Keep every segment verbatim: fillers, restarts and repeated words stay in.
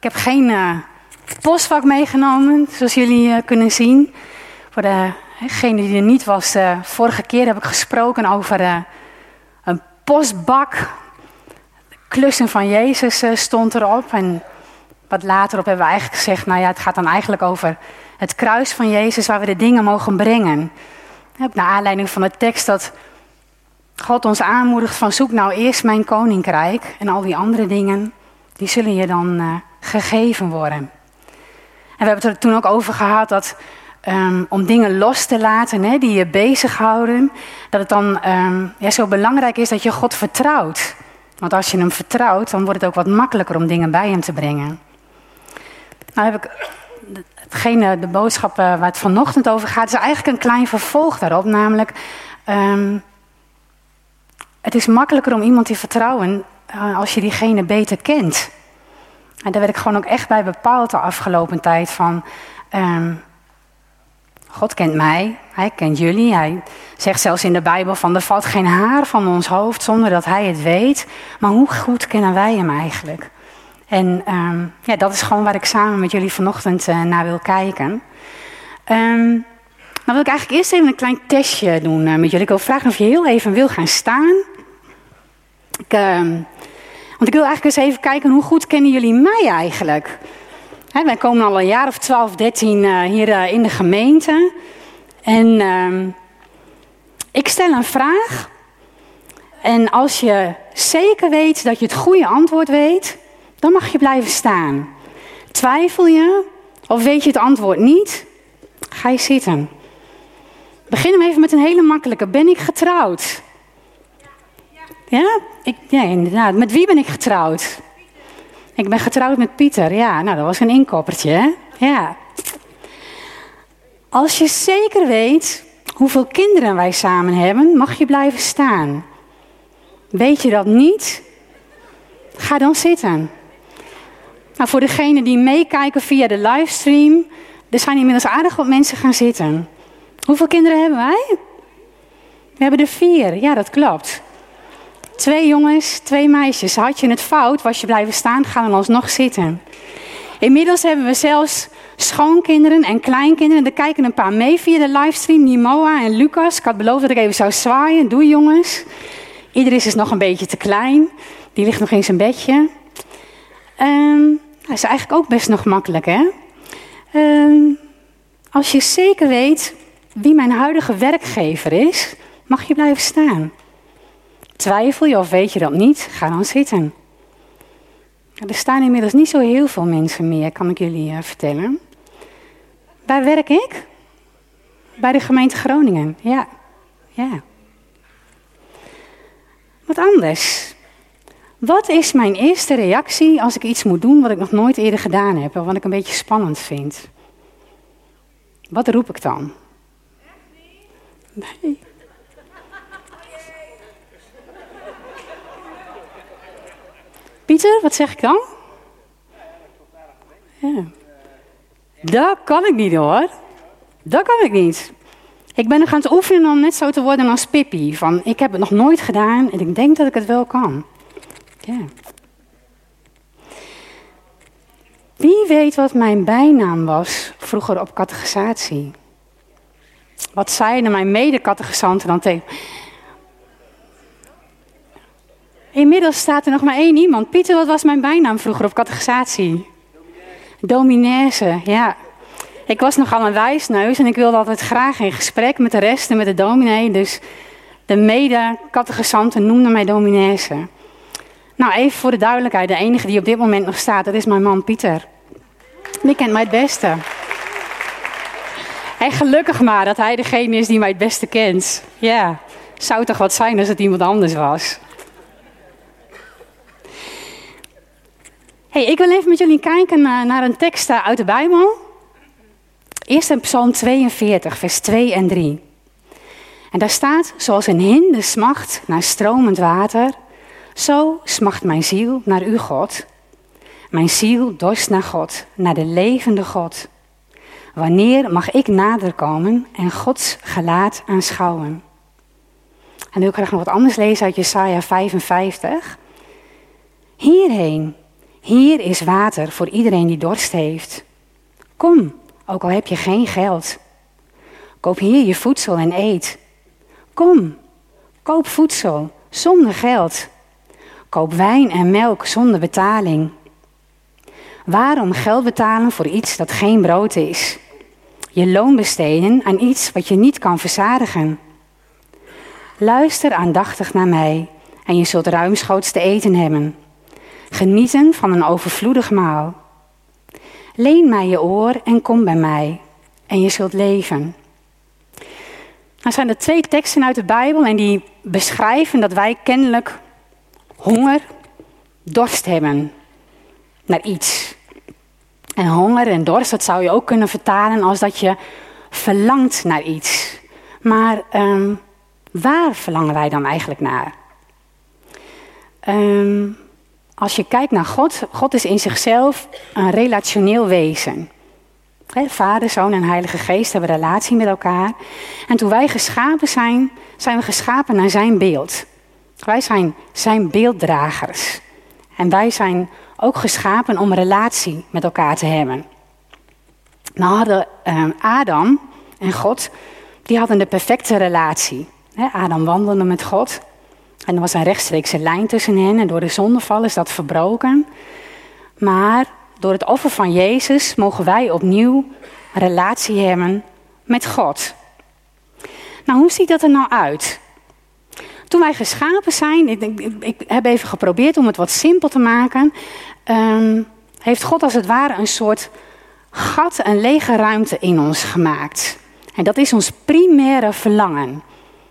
Ik heb geen uh, postvak meegenomen, zoals jullie uh, kunnen zien. Voor degene die er niet was, uh, vorige keer heb ik gesproken over uh, een postbak. De klussen van Jezus uh, stond erop. En wat later op hebben we eigenlijk gezegd, nou ja, het gaat dan eigenlijk over het kruis van Jezus waar we de dingen mogen brengen. Naar aanleiding van de tekst dat God ons aanmoedigt van zoek nou eerst mijn koninkrijk en al die andere dingen, die zullen je dan uh, gegeven worden. En we hebben het er toen ook over gehad dat um, om dingen los te laten, hè, die je bezighouden, dat het dan um, ja, zo belangrijk is dat je God vertrouwt. Want als je hem vertrouwt, dan wordt het ook wat makkelijker om dingen bij hem te brengen. Nou heb ik hetgene, de boodschap uh, waar het vanochtend over gaat, is eigenlijk een klein vervolg daarop. Namelijk, um, het is makkelijker om iemand te vertrouwen uh, als je diegene beter kent. En daar werd ik gewoon ook echt bij bepaald de afgelopen tijd van, um, God kent mij, hij kent jullie. Hij zegt zelfs in de Bijbel van, er valt geen haar van ons hoofd zonder dat hij het weet. Maar hoe goed kennen wij hem eigenlijk? En um, ja, dat is gewoon waar ik samen met jullie vanochtend uh, naar wil kijken. Um, dan wil ik eigenlijk eerst even een klein testje doen uh, met jullie. Ik wil vragen of je heel even wil gaan staan. Ik, um, want ik wil eigenlijk eens even kijken, hoe goed kennen jullie mij eigenlijk? Hè, wij komen al een jaar of twaalf, dertien uh, hier uh, in de gemeente. En um, ik stel een vraag. En als je zeker weet dat je het goede antwoord weet, dan mag je blijven staan. Twijfel je of weet je het antwoord niet? Ga je zitten. Begin hem even met een hele makkelijke. Ben ik getrouwd? Ja? Ik, ja, inderdaad. Met wie ben ik getrouwd? Ik ben getrouwd met Pieter. Ja, nou dat was een inkoppertje, hè? Ja. Als je zeker weet hoeveel kinderen wij samen hebben, mag je blijven staan. Weet je dat niet? Ga dan zitten. Nou, voor degenen die meekijken via de livestream, er zijn inmiddels aardig wat mensen gaan zitten. Hoeveel kinderen hebben wij? We hebben er vier, ja dat klopt. Twee jongens, twee meisjes. Had je het fout, was je blijven staan, gaan we alsnog zitten. Inmiddels hebben we zelfs schoonkinderen en kleinkinderen. Er kijken een paar mee via de livestream, Nimoa en Lucas. Ik had beloofd dat ik even zou zwaaien. Doei jongens. Iedereen is nog een beetje te klein. Die ligt nog in zijn bedje. Um, dat is eigenlijk ook best nog makkelijk, hè? Um, als je zeker weet wie mijn huidige werkgever is, mag je blijven staan. Twijfel je of weet je dat niet, ga dan zitten. Er staan inmiddels niet zo heel veel mensen meer, kan ik jullie uh, vertellen. Waar werk ik? Bij de gemeente Groningen, ja. ja. Wat anders. Wat is mijn eerste reactie als ik iets moet doen wat ik nog nooit eerder gedaan heb, of wat ik een beetje spannend vind? Wat roep ik dan? Nee. Pieter, wat zeg ik dan? Ja. Dat kan ik niet hoor. Dat kan ik niet. Ik ben nog aan het oefenen om net zo te worden als Pippi. Van, ik heb het nog nooit gedaan en ik denk dat ik het wel kan. Ja. Wie weet wat mijn bijnaam was vroeger op catechisatie? Wat zeiden mijn mede-catechisanten dan tegen? Inmiddels staat er nog maar één iemand. Pieter, wat was mijn bijnaam vroeger op catechisatie? Dominese, ja. Ik was nogal een wijsneus en ik wilde altijd graag in gesprek met de rest en met de dominee. Dus de mede-catechisanten noemden mij dominese. Nou, even voor de duidelijkheid. De enige die op dit moment nog staat, dat is mijn man Pieter. Die kent mij het beste. En gelukkig maar dat hij degene is die mij het beste kent. Ja, zou toch wat zijn als het iemand anders was. Hey, ik wil even met jullie kijken naar, naar een tekst uit de Bijbel. Eerst in Psalm tweeënveertig, vers twee en drie. En daar staat, zoals een hinde smacht naar stromend water, zo smacht mijn ziel naar u, God. Mijn ziel dorst naar God, naar de levende God. Wanneer mag ik nader komen en Gods gelaat aanschouwen? En dan wil ik graag nog wat anders lezen uit Jesaja vijfenvijftig. Hierheen, Hier is water voor iedereen die dorst heeft. Kom, ook al heb je geen geld. Koop hier je voedsel en eet. Kom, koop voedsel zonder geld. Koop wijn en melk zonder betaling. Waarom geld betalen voor iets dat geen brood is? Je loon besteden aan iets wat je niet kan verzadigen. Luister aandachtig naar mij en je zult ruimschoots te eten hebben. Genieten van een overvloedig maal. Leen mij je oor en kom bij mij en je zult leven. Nou zijn er twee teksten uit de Bijbel en die beschrijven dat wij kennelijk honger, dorst hebben naar iets. En honger en dorst, dat zou je ook kunnen vertalen als dat je verlangt naar iets. Maar um, waar verlangen wij dan eigenlijk naar? Um, als je kijkt naar God, God is in zichzelf een relationeel wezen. He, Vader, Zoon en Heilige Geest hebben een relatie met elkaar. En toen wij geschapen zijn, zijn we geschapen naar zijn beeld. Wij zijn zijn beelddragers. En wij zijn ook geschapen om een relatie met elkaar te hebben. Nou hadden uh, Adam en God, die hadden de perfecte relatie. He, Adam wandelde met God. En er was een rechtstreekse lijn tussen hen. En door de zondeval is dat verbroken. Maar door het offer van Jezus mogen wij opnieuw een relatie hebben met God. Nou, hoe ziet dat er nou uit? Toen wij geschapen zijn, ik, ik, ik heb even geprobeerd om het wat simpel te maken. Um, heeft God als het ware een soort gat, een lege ruimte in ons gemaakt. En dat is ons primaire verlangen.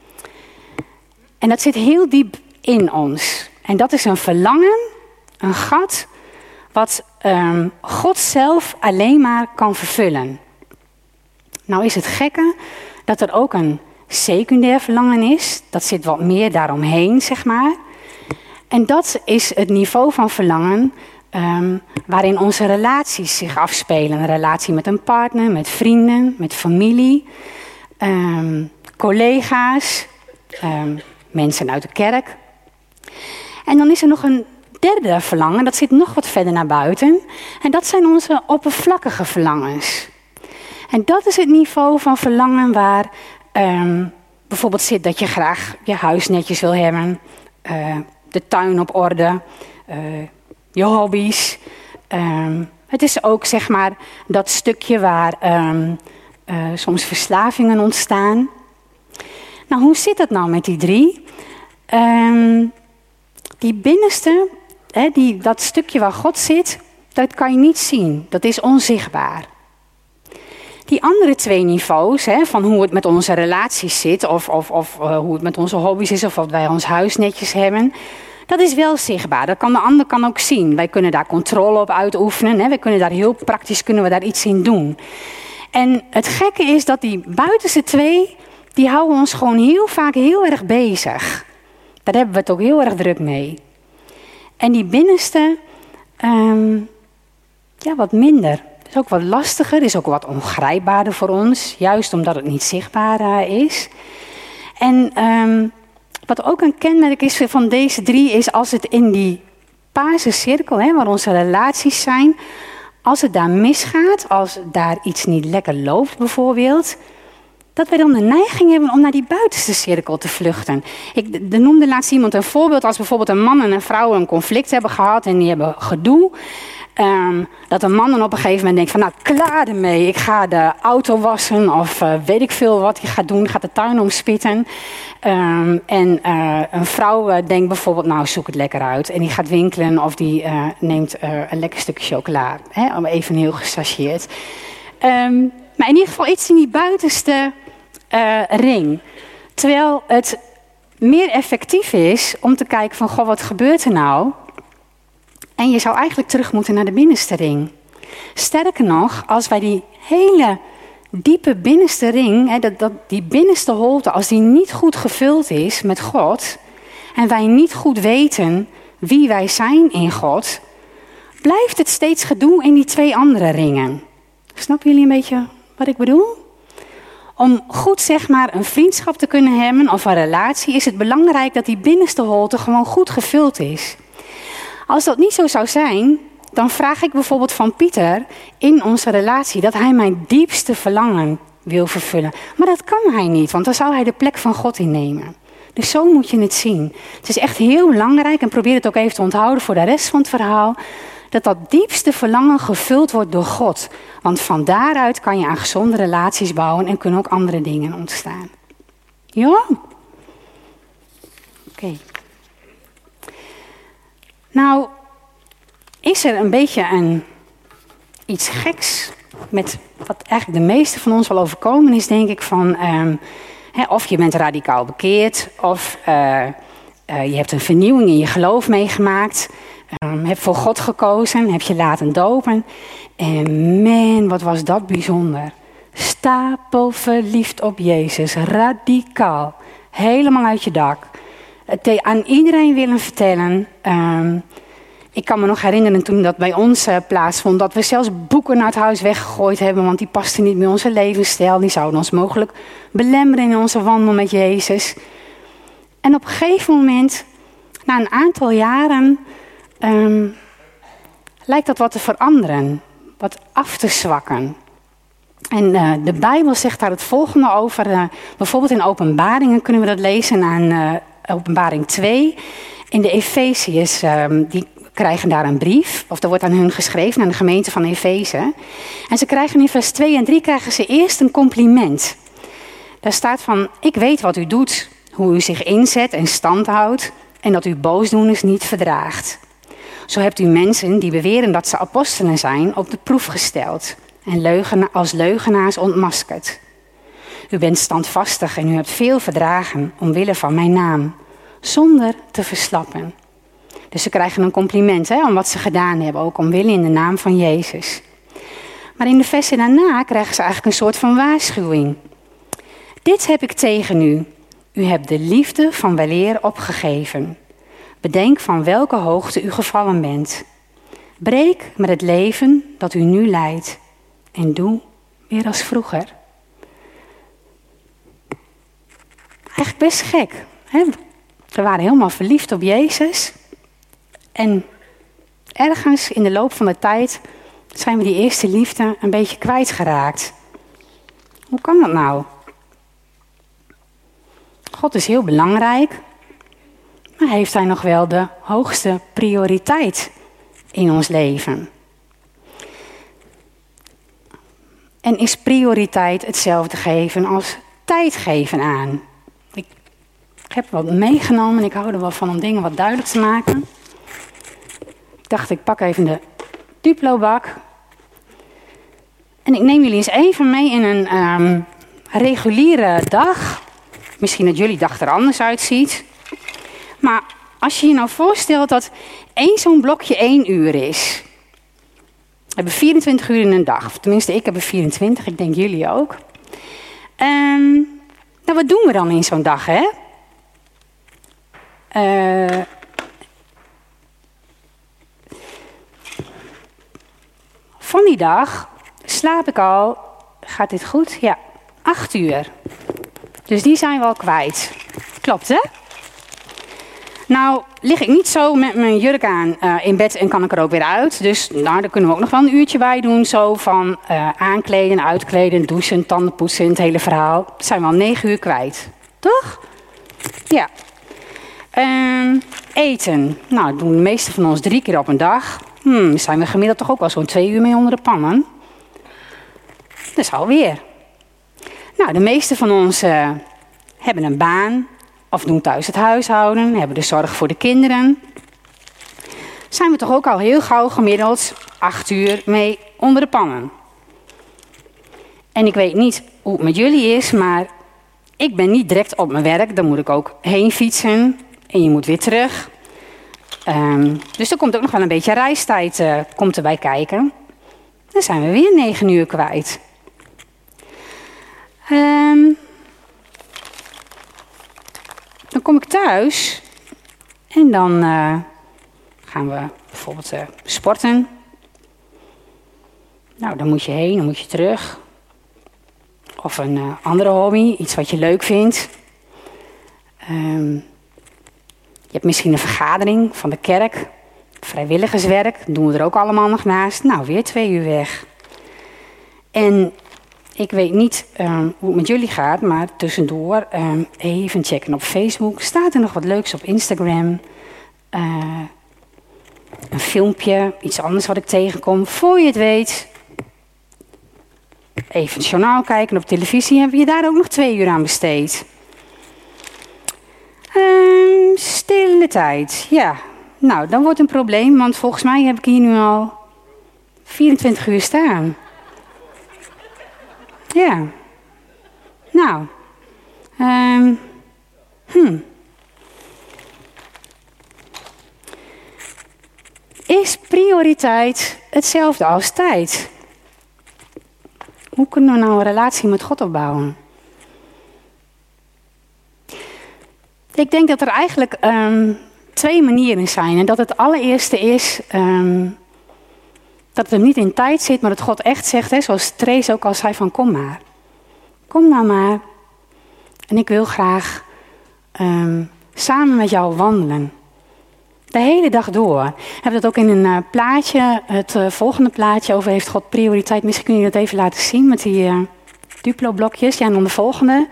En dat zit heel diep in ons. En dat is een verlangen, een gat, wat um, God zelf alleen maar kan vervullen. Nou is het gekke dat er ook een secundair verlangen is. Dat zit wat meer daaromheen, zeg maar. En dat is het niveau van verlangen um, waarin onze relaties zich afspelen. Een relatie met een partner, met vrienden, met familie, um, collega's, um, mensen uit de kerk. En dan is er nog een derde verlangen, dat zit nog wat verder naar buiten. En dat zijn onze oppervlakkige verlangens. En dat is het niveau van verlangen waar um, bijvoorbeeld zit dat je graag je huis netjes wil hebben. Uh, de tuin op orde. Uh, je hobby's. Um, het is ook zeg maar dat stukje waar um, uh, soms verslavingen ontstaan. Nou, hoe zit het nou met die drie? Um, die binnenste, hè, die, dat stukje waar God zit, dat kan je niet zien. Dat is onzichtbaar. Die andere twee niveaus, hè, van hoe het met onze relaties zit, of, of, of uh, hoe het met onze hobby's is, of wat wij ons huis netjes hebben, dat is wel zichtbaar. Dat kan de ander kan ook zien. Wij kunnen daar controle op uitoefenen. Hè. Wij kunnen daar heel praktisch kunnen we daar iets in doen. En het gekke is dat die buitenste twee, die houden ons gewoon heel vaak heel erg bezig. Daar hebben we het ook heel erg druk mee. En die binnenste, um, ja, wat minder. Is ook wat lastiger, is ook wat ongrijpbaarder voor ons. Juist omdat het niet zichtbaar uh, is. En um, wat ook een kenmerk is van deze drie, is als het in die paarse cirkel, hè, waar onze relaties zijn, als het daar misgaat, als daar iets niet lekker loopt bijvoorbeeld, dat wij dan de neiging hebben om naar die buitenste cirkel te vluchten. Ik de noemde laatst iemand een voorbeeld als bijvoorbeeld een man en een vrouw een conflict hebben gehad en die hebben gedoe. Um, dat een man dan op een gegeven moment denkt van nou klaar ermee, ik ga de auto wassen of uh, weet ik veel wat hij gaat doen, gaat de tuin omspitten. Um, en uh, een vrouw uh, denkt bijvoorbeeld nou zoek het lekker uit en die gaat winkelen of die uh, neemt uh, een lekker stukje chocola. Hè, even heel gechargeerd. Um, maar in ieder geval iets in die buitenste uh, ring. Terwijl het meer effectief is om te kijken van goh, wat gebeurt er nou? En je zou eigenlijk terug moeten naar de binnenste ring. Sterker nog, als wij die hele diepe binnenste ring, hè, dat, dat, die binnenste holte, als die niet goed gevuld is met God, en wij niet goed weten wie wij zijn in God, blijft het steeds gedoe in die twee andere ringen. Snappen jullie een beetje wat ik bedoel? Om goed zeg maar een vriendschap te kunnen hebben of een relatie, is het belangrijk dat die binnenste holte gewoon goed gevuld is. Als dat niet zo zou zijn, dan vraag ik bijvoorbeeld van Pieter in onze relatie dat hij mijn diepste verlangen wil vervullen. Maar dat kan hij niet, want dan zou hij de plek van God innemen. Dus zo moet je het zien. Het is echt heel belangrijk, en probeer het ook even te onthouden voor de rest van het verhaal, dat dat diepste verlangen gevuld wordt door God. Want van daaruit kan je aan gezonde relaties bouwen en kunnen ook andere dingen ontstaan. Ja? Oké. Okay. Nou, is er een beetje een, iets geks met wat eigenlijk de meeste van ons wel overkomen is, denk ik, van um, hè, of je bent radicaal bekeerd, of uh, uh, je hebt een vernieuwing in je geloof meegemaakt, um, hebt voor God gekozen, heb je laten dopen. En man, wat was dat bijzonder. Stapelverliefd op Jezus, radicaal, helemaal uit je dak. Het aan iedereen willen vertellen. Um, Ik kan me nog herinneren toen dat bij ons uh, plaatsvond, dat we zelfs boeken naar het huis weggegooid hebben, want die pasten niet bij onze levensstijl. Die zouden ons mogelijk belemmeren in onze wandel met Jezus. En op een gegeven moment, na een aantal jaren, um, lijkt dat wat te veranderen, wat af te zwakken. En uh, de Bijbel zegt daar het volgende over. Uh, bijvoorbeeld in Openbaringen kunnen we dat lezen aan uh, Openbaring twee. In de Efeziërs, um, die krijgen daar een brief, of er wordt aan hun geschreven, aan de gemeente van Efeze. En ze krijgen in vers twee en drie krijgen ze eerst een compliment. Daar staat van, ik weet wat u doet, hoe u zich inzet en stand houdt, en dat u boosdoeners niet verdraagt. Zo hebt u mensen die beweren dat ze apostelen zijn op de proef gesteld en leugena- als leugenaars ontmaskerd. U bent standvastig en u hebt veel verdragen omwille van mijn naam, zonder te verslappen. Dus ze krijgen een compliment hè, om wat ze gedaan hebben, ook omwille in de naam van Jezus. Maar in de versen daarna krijgen ze eigenlijk een soort van waarschuwing. Dit heb ik tegen u. U hebt de liefde van weleer opgegeven. Bedenk van welke hoogte u gevallen bent. Breek met het leven dat u nu leidt. En doe weer als vroeger. Eigenlijk best gek. Hè? We waren helemaal verliefd op Jezus. En ergens in de loop van de tijd zijn we die eerste liefde een beetje kwijtgeraakt. Hoe kan dat nou? God is heel belangrijk, maar heeft hij nog wel de hoogste prioriteit in ons leven? En is prioriteit hetzelfde geven als tijd geven aan? Ik heb wat meegenomen en ik hou er wel van om dingen wat duidelijk te maken. Ik dacht, ik pak even de Duplo-bak. En ik neem jullie eens even mee in een um, reguliere dag. Misschien dat jullie dag er anders uitziet. Maar als je je nou voorstelt dat één zo'n blokje één uur is. We hebben vierentwintig uur in een dag. Of tenminste, ik heb er vierentwintig. Ik denk jullie ook. Um, nou, wat doen we dan in zo'n dag, hè? Uh, van die dag slaap ik al, gaat dit goed? Ja, acht uur. Dus die zijn we al kwijt. Klopt, hè? Nou, lig ik niet zo met mijn jurk aan uh, in bed en kan ik er ook weer uit. Dus nou, daar kunnen we ook nog wel een uurtje bij doen. Zo van uh, aankleden, uitkleden, douchen, tanden poetsen, het hele verhaal. Dat zijn we al negen uur kwijt. Toch? Ja. Uh, eten. Nou, dat doen de meeste van ons drie keer op een dag. Hmm, zijn we gemiddeld toch ook wel zo'n twee uur mee onder de pannen. Dat is alweer. Nou, de meeste van ons uh, hebben een baan. Of doen thuis het huishouden, hebben de zorg voor de kinderen. Zijn we toch ook al heel gauw gemiddeld acht uur mee onder de pannen. En ik weet niet hoe het met jullie is, maar ik ben niet direct op mijn werk. Dan moet ik ook heen fietsen en je moet weer terug. Um, dus er komt ook nog wel een beetje reistijd uh, komt erbij kijken. Dan zijn we weer negen uur kwijt. Um, Dan kom ik thuis en dan uh, gaan we bijvoorbeeld uh, sporten. Nou, dan moet je heen, dan moet je terug. Of een uh, andere hobby, iets wat je leuk vindt. Um, je hebt misschien een vergadering van de kerk. vrijwilligerswerk doen we er ook allemaal nog naast. Nou, weer twee uur weg. En ik weet niet um, hoe het met jullie gaat, maar tussendoor um, even checken op Facebook. Staat er nog wat leuks op Instagram? Uh, een filmpje, iets anders wat ik tegenkom. Voor je het weet, even het journaal kijken op televisie. Hebben we je daar ook nog twee uur aan besteed? Um, stille tijd, ja. Nou, dan wordt een probleem, want volgens mij heb ik hier nu al vierentwintig uur staan. Ja. Nou. Um, hmm. Is prioriteit hetzelfde als tijd? Hoe kunnen we nou een relatie met God opbouwen? Ik denk dat er eigenlijk um, twee manieren zijn. En dat het allereerste is um, dat het hem niet in tijd zit, maar dat God echt zegt, hè, zoals Trace ook al zei, van kom maar. Kom nou maar. En ik wil graag um, samen met jou wandelen. De hele dag door. We hebben dat ook in een uh, plaatje, het uh, volgende plaatje over heeft God prioriteit. Misschien kun je dat even laten zien met die uh, Duplo-blokjes. Ja, en dan de volgende.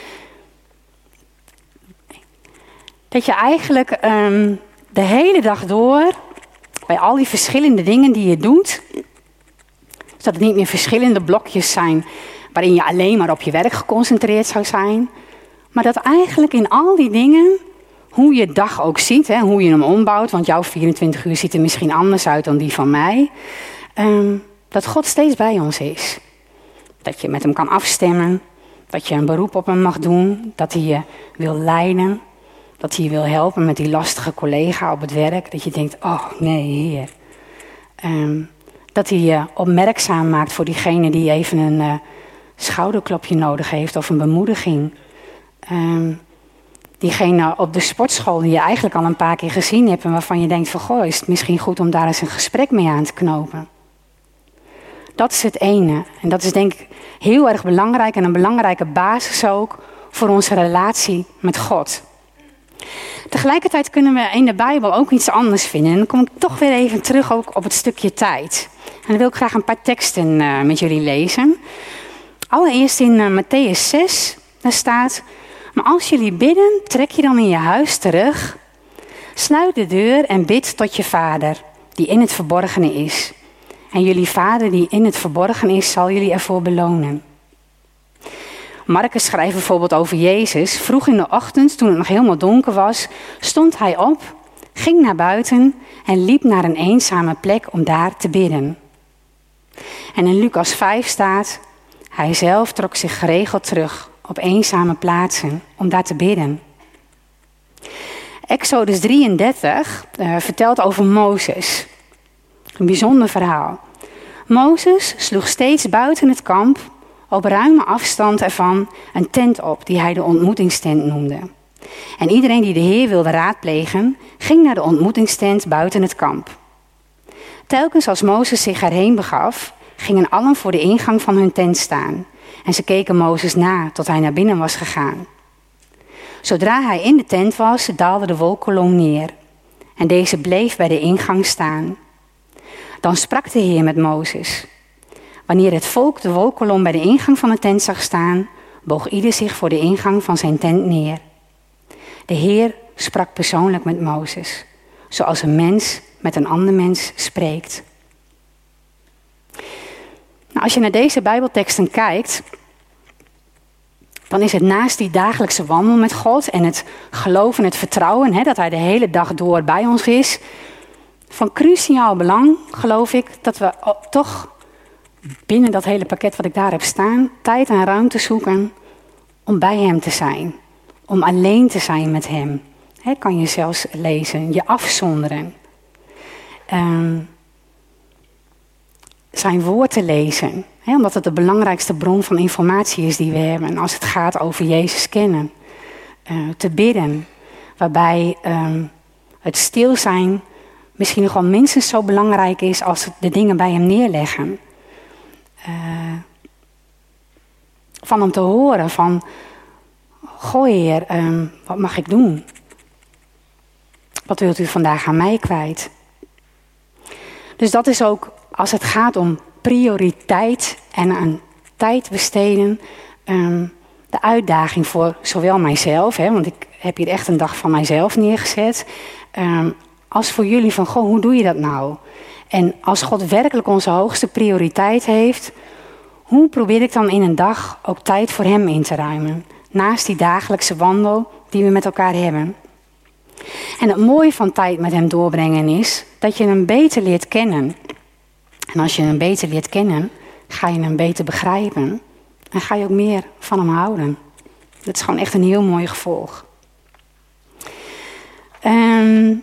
Dat je eigenlijk um, de hele dag door, bij al die verschillende dingen die je doet, dat het niet meer verschillende blokjes zijn waarin je alleen maar op je werk geconcentreerd zou zijn. Maar dat eigenlijk in al die dingen, hoe je dag ook ziet, hè, hoe je hem ombouwt, want jouw vierentwintig uur ziet er misschien anders uit dan die van mij. Um, dat God steeds bij ons is. Dat je met hem kan afstemmen, dat je een beroep op hem mag doen, dat hij je wil leiden. Dat hij je wil helpen met die lastige collega op het werk. Dat je denkt, oh nee, Heer. Um, dat hij je opmerkzaam maakt voor diegene die even een uh, schouderklopje nodig heeft of een bemoediging. Um, diegene op de sportschool die je eigenlijk al een paar keer gezien hebt en waarvan je denkt van, goh, is het misschien goed om daar eens een gesprek mee aan te knopen. Dat is het ene. En dat is denk ik heel erg belangrijk en een belangrijke basis ook voor onze relatie met God. Tegelijkertijd kunnen we in de Bijbel ook iets anders vinden. En dan kom ik toch weer even terug ook op het stukje tijd. En dan wil ik graag een paar teksten uh, met jullie lezen. Allereerst in uh, Mattheüs zes, daar staat: maar als jullie bidden, trek je dan in je huis terug. Sluit de deur en bid tot je vader, die in het verborgene is. En jullie vader die in het verborgen is, zal jullie ervoor belonen. Marcus schrijft bijvoorbeeld over Jezus. Vroeg in de ochtend, toen het nog helemaal donker was, stond hij op, ging naar buiten en liep naar een eenzame plek om daar te bidden. En in Lucas vijf staat: hij zelf trok zich geregeld terug op eenzame plaatsen om daar te bidden. Exodus drieëndertig uh, vertelt over Mozes. Een bijzonder verhaal. Mozes sloeg steeds buiten het kamp, op ruime afstand ervan, een tent op die hij de ontmoetingstent noemde. En iedereen die de Heer wilde raadplegen, ging naar de ontmoetingstent buiten het kamp. Telkens als Mozes zich erheen begaf, gingen allen voor de ingang van hun tent staan. En ze keken Mozes na tot hij naar binnen was gegaan. Zodra hij in de tent was, daalde de wolkkolom neer. En deze bleef bij de ingang staan. Dan sprak de Heer met Mozes. Wanneer het volk de wolkkolom bij de ingang van de tent zag staan, boog ieder zich voor de ingang van zijn tent neer. De Heer sprak persoonlijk met Mozes, zoals een mens met een ander mens spreekt. Nou, als je naar deze Bijbelteksten kijkt, dan is het naast die dagelijkse wandel met God en het geloof en het vertrouwen, hè, dat hij de hele dag door bij ons is, van cruciaal belang, geloof ik, dat we toch binnen dat hele pakket wat ik daar heb staan, tijd en ruimte zoeken om bij hem te zijn. Om alleen te zijn met hem. He, kan je zelfs lezen, je afzonderen. Um, zijn woord te lezen. He, omdat het de belangrijkste bron van informatie is die we hebben. Als het gaat over Jezus kennen. Uh, te bidden. Waarbij um, het stil zijn misschien nog wel minstens zo belangrijk is als de dingen bij hem neerleggen. Uh, van hem te horen van, goh Heer, um, wat mag ik doen? Wat wilt u vandaag aan mij kwijt? Dus dat is ook, als het gaat om prioriteit en aan tijd besteden, um, de uitdaging voor zowel mijzelf, hè, want ik heb hier echt een dag van mijzelf neergezet, um, als voor jullie van, goh, hoe doe je dat nou? En als God werkelijk onze hoogste prioriteit heeft, hoe probeer ik dan in een dag ook tijd voor hem in te ruimen? Naast die dagelijkse wandel die we met elkaar hebben. En het mooie van tijd met hem doorbrengen is dat je hem beter leert kennen. En als je hem beter leert kennen, ga je hem beter begrijpen. En ga je ook meer van hem houden. Dat is gewoon echt een heel mooi gevolg. Um,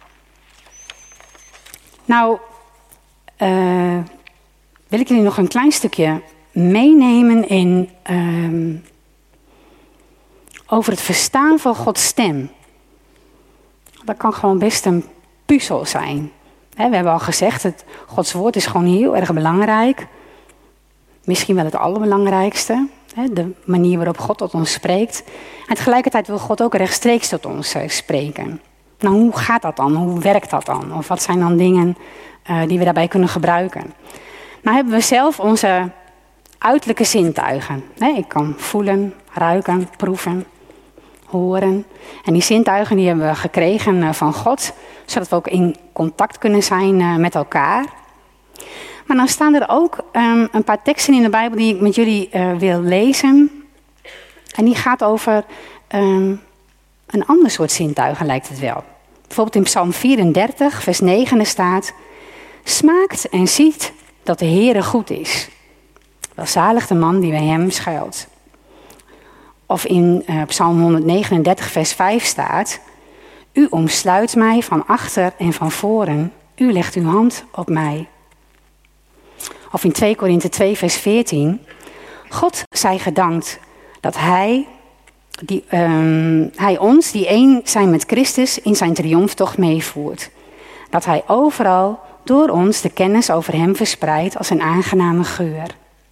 nou, uh, wil ik jullie nog een klein stukje meenemen in um, over het verstaan van Gods stem. Dat kan gewoon best een puzzel zijn. He, we hebben al gezegd, het Gods woord is gewoon heel erg belangrijk. Misschien wel het allerbelangrijkste. He, de manier waarop God tot ons spreekt. En tegelijkertijd wil God ook rechtstreeks tot ons uh, spreken. Nou, hoe gaat dat dan? Hoe werkt dat dan? Of wat zijn dan dingen uh, die we daarbij kunnen gebruiken? Nou hebben we zelf onze uiterlijke zintuigen. He, ik kan voelen, ruiken, proeven, horen. En die zintuigen die hebben we gekregen uh, van God, zodat we ook in contact kunnen zijn uh, met elkaar. Maar dan staan er ook um, een paar teksten in de Bijbel die ik met jullie uh, wil lezen. En die gaat over um, een ander soort zintuigen, lijkt het wel. Bijvoorbeeld in Psalm vierendertig, vers negen staat: smaakt en ziet dat de Heere goed is. Welzalig de man die bij hem schuilt. Of in uh, Psalm honderdnegenendertig, vers vijf staat: u omsluit mij van achter en van voren. U legt uw hand op mij. Of in twee Korinthe twee, vers veertien. God zij gedankt dat hij, die, um, hij ons, die één zijn met Christus, in zijn triomftocht meevoert. Dat hij overal door ons de kennis over hem verspreidt als een aangename geur.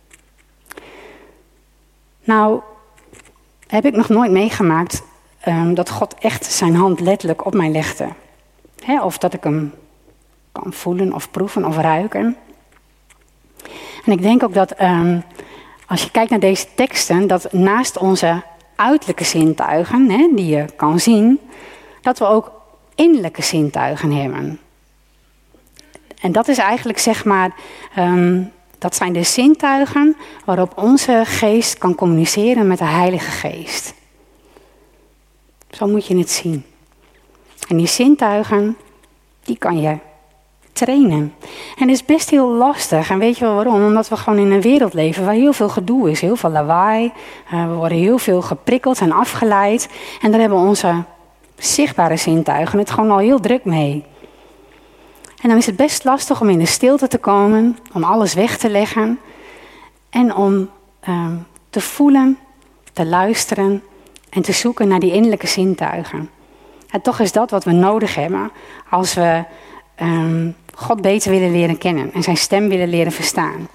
Nou, heb ik nog nooit meegemaakt um, dat God echt zijn hand letterlijk op mij legde. He, of dat ik hem kan voelen of proeven of ruiken. En ik denk ook dat um, als je kijkt naar deze teksten, dat naast onze uiterlijke zintuigen, hè, die je kan zien, dat we ook innerlijke zintuigen hebben. En dat is eigenlijk, zeg maar, um, dat zijn de zintuigen waarop onze geest kan communiceren met de Heilige Geest. Zo moet je het zien. En die zintuigen, die kan je trainen. En dat is best heel lastig. En weet je wel waarom? Omdat we gewoon in een wereld leven waar heel veel gedoe is. Heel veel lawaai. Uh, we worden heel veel geprikkeld en afgeleid. En daar hebben onze zichtbare zintuigen het gewoon al heel druk mee. En dan is het best lastig om in de stilte te komen. Om alles weg te leggen. En om uh, te voelen, te luisteren en te zoeken naar die innerlijke zintuigen. En toch is dat wat we nodig hebben als we um, God beter willen leren kennen en zijn stem willen leren verstaan.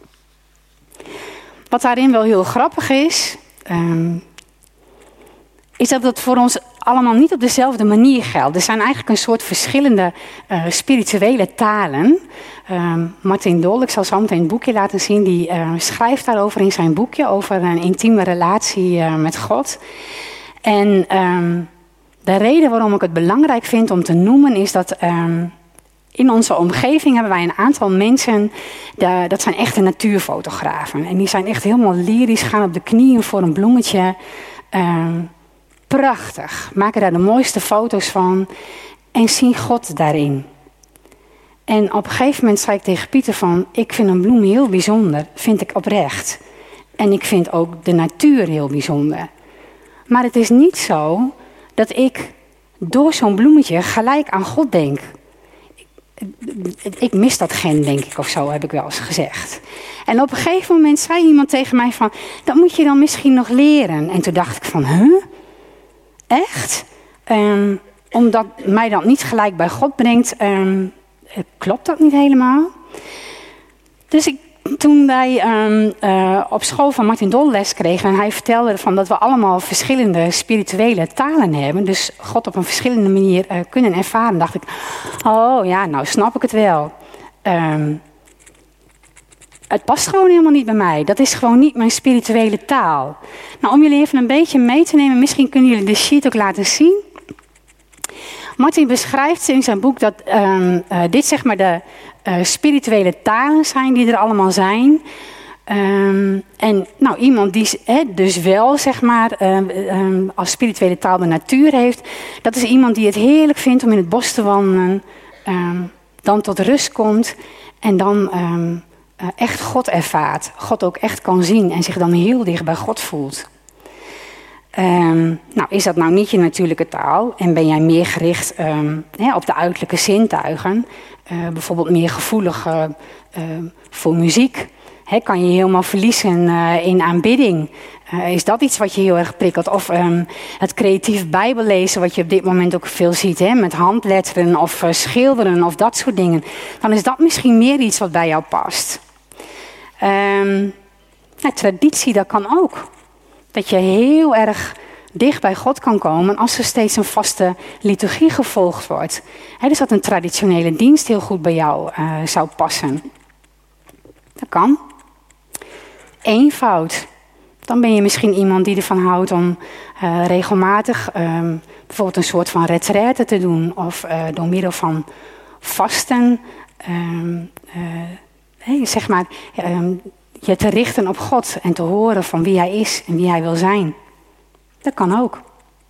Wat daarin wel heel grappig is, um, is dat dat voor ons allemaal niet op dezelfde manier geldt. Er zijn eigenlijk een soort verschillende uh, spirituele talen. Um, Martin Dol, ik zal zo meteen een boekje laten zien, die uh, schrijft daarover in zijn boekje, over een intieme relatie uh, met God. En um, de reden waarom ik het belangrijk vind om te noemen is dat um, in onze omgeving hebben wij een aantal mensen, de, dat zijn echte natuurfotografen. En die zijn echt helemaal lyrisch, gaan op de knieën voor een bloemetje. Um, prachtig, maken daar de mooiste foto's van en zien God daarin. En op een gegeven moment zei ik tegen Pieter van, ik vind een bloem heel bijzonder, vind ik oprecht. En ik vind ook de natuur heel bijzonder. Maar het is niet zo dat ik door zo'n bloemetje gelijk aan God denk. Ik, ik mis dat gen, denk ik, of zo, heb ik wel eens gezegd. En op een gegeven moment zei iemand tegen mij van, dat moet je dan misschien nog leren. En toen dacht ik van, huh? Echt? Um, omdat mij dat niet gelijk bij God brengt, um, klopt dat niet helemaal. Dus ik, toen wij um, uh, op school van Martin Dol les kregen en hij vertelde van dat we allemaal verschillende spirituele talen hebben, dus God op een verschillende manier uh, kunnen ervaren, dacht ik, oh ja, nou snap ik het wel. um, het past gewoon helemaal niet bij mij. Dat is gewoon niet mijn spirituele taal. Nou, om jullie even een beetje mee te nemen, misschien kunnen jullie de sheet ook laten zien. Martin beschrijft in zijn boek dat um, uh, dit zeg maar de uh, spirituele talen zijn die er allemaal zijn. Um, en nou, iemand die he, dus wel zeg maar um, um, als spirituele taal de natuur heeft, dat is iemand die het heerlijk vindt om in het bos te wandelen, um, dan tot rust komt en dan um, uh, echt God ervaart, God ook echt kan zien en zich dan heel dicht bij God voelt. Um, nou, is dat nou niet je natuurlijke taal en ben jij meer gericht um, he, op de uiterlijke zintuigen, uh, bijvoorbeeld meer gevoelig uh, uh, voor muziek? He, kan je helemaal verliezen uh, in aanbidding? Uh, is dat iets wat je heel erg prikkelt? Of um, het creatief bijbellezen, wat je op dit moment ook veel ziet, he, met handletteren of uh, schilderen of dat soort dingen. Dan is dat misschien meer iets wat bij jou past. Um, ja, traditie, dat kan ook. Dat je heel erg dicht bij God kan komen als er steeds een vaste liturgie gevolgd wordt. He, dus dat een traditionele dienst heel goed bij jou uh, zou passen. Dat kan. Eenvoud. Dan ben je misschien iemand die ervan houdt om uh, regelmatig um, bijvoorbeeld een soort van retraite te doen. Of uh, door middel van vasten, um, uh, hey, zeg maar, um, je te richten op God en te horen van wie Hij is en wie Hij wil zijn. Dat kan ook.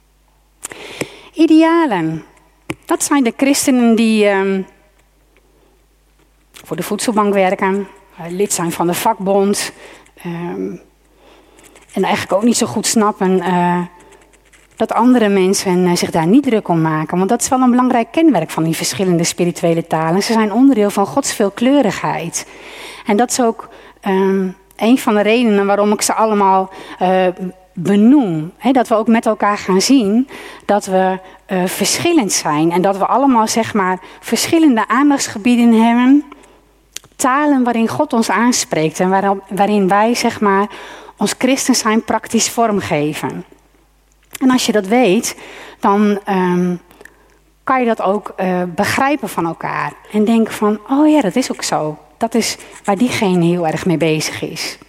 Idealen. Dat zijn de christenen die um, voor de voedselbank werken. Lid zijn van de vakbond. Um, en eigenlijk ook niet zo goed snappen uh, dat andere mensen uh, zich daar niet druk om maken. Want dat is wel een belangrijk kenmerk van die verschillende spirituele talen. Ze zijn onderdeel van Gods veelkleurigheid. En dat is ook um, een van de redenen waarom ik ze allemaal uh, benoem. He, dat we ook met elkaar gaan zien dat we uh, verschillend zijn. En dat we allemaal zeg maar verschillende aandachtsgebieden hebben. Talen waarin God ons aanspreekt en waar, waarin wij zeg maar ons christen zijn praktisch vormgeven. En als je dat weet, dan um, kan je dat ook uh, begrijpen van elkaar. En denken van, oh ja, dat is ook zo. Dat is waar diegene heel erg mee bezig is.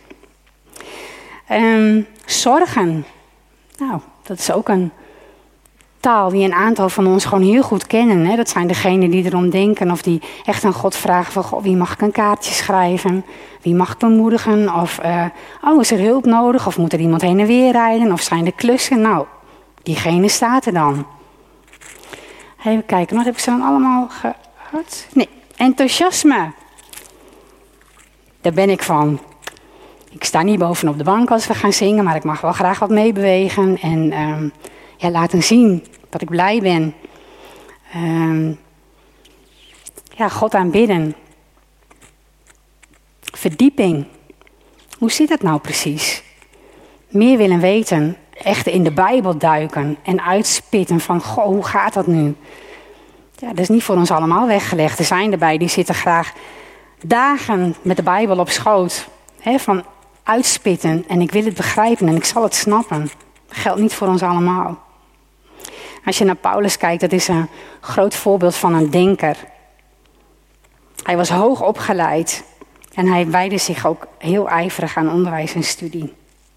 Um, zorgen. Nou, dat is ook een taal die een aantal van ons gewoon heel goed kennen. Hè? Dat zijn degenen die erom denken of die echt aan God vragen van, goh, wie mag ik een kaartje schrijven? Wie mag ik bemoedigen? Of, uh, oh, is er hulp nodig? Of moet er iemand heen en weer rijden? Of zijn er klussen? Nou, diegene staat er dan. Even kijken, wat heb ik ze dan allemaal gehad? Nee, enthousiasme. Daar ben ik van. Ik sta niet bovenop de bank als we gaan zingen, maar ik mag wel graag wat meebewegen en um, ja, laten zien dat ik blij ben. Um, ja, God aanbidden. Verdieping. Hoe zit dat nou precies? Meer willen weten, echt in de Bijbel duiken en uitspitten van, goh, hoe gaat dat nu? Ja, dat is niet voor ons allemaal weggelegd. Er zijn erbij die zitten graag dagen met de Bijbel op schoot. Hè, van uitspitten en ik wil het begrijpen en ik zal het snappen. Dat geldt niet voor ons allemaal. Als je naar Paulus kijkt, dat is een groot voorbeeld van een denker. Hij was hoog opgeleid en hij wijdde zich ook heel ijverig aan onderwijs en studie.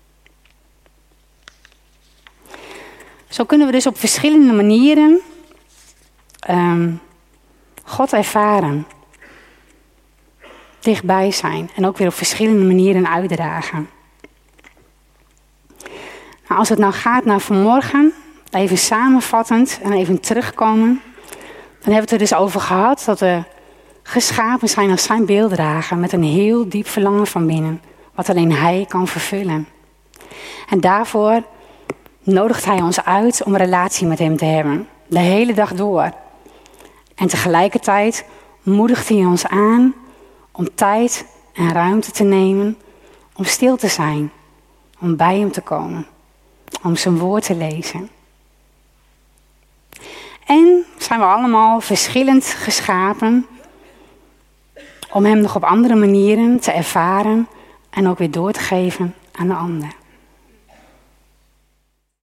Zo kunnen we dus op verschillende manieren um, God ervaren. Dichtbij zijn en ook weer op verschillende manieren uitdragen. Nou, als het nou gaat naar vanmorgen, even samenvattend en even terugkomen, dan hebben we het er dus over gehad dat we geschapen zijn als zijn beelddrager met een heel diep verlangen van binnen, wat alleen hij kan vervullen. En daarvoor nodigt hij ons uit om een relatie met hem te hebben, de hele dag door. En tegelijkertijd moedigt hij ons aan om tijd en ruimte te nemen, om stil te zijn, om bij hem te komen, om zijn woord te lezen. En zijn we allemaal verschillend geschapen om hem nog op andere manieren te ervaren en ook weer door te geven aan de ander.